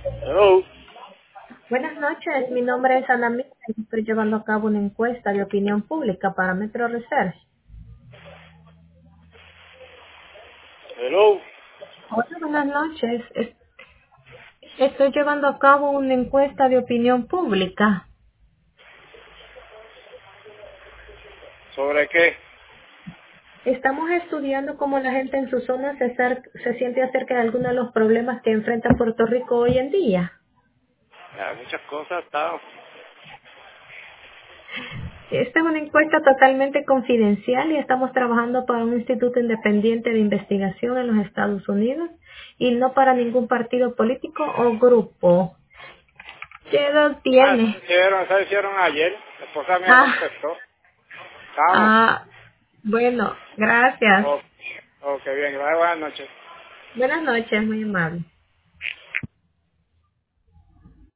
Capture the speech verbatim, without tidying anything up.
Hello. Buenas noches, mi nombre es Ana Mira y estoy llevando a cabo una encuesta de opinión pública para Metro Research. Hello. Hola, buenas noches. Es- Estoy llevando a cabo una encuesta de opinión pública. ¿Sobre qué? Estamos estudiando cómo la gente en su zona se, acer- se siente acerca de algunos de los problemas que enfrenta Puerto Rico hoy en día. Hay muchas cosas. Está... Esta es una encuesta totalmente confidencial y estamos trabajando para un instituto independiente de investigación en los Estados Unidos y no para ningún partido político o grupo. ¿Qué edad Ah, eso tiene? lo hicieron, eso lo hicieron ayer. La esposa mía Ah, contestó. Estamos. ah, bueno, gracias. Ok, ok, bien. Buenas noches. Buenas noches, muy amable.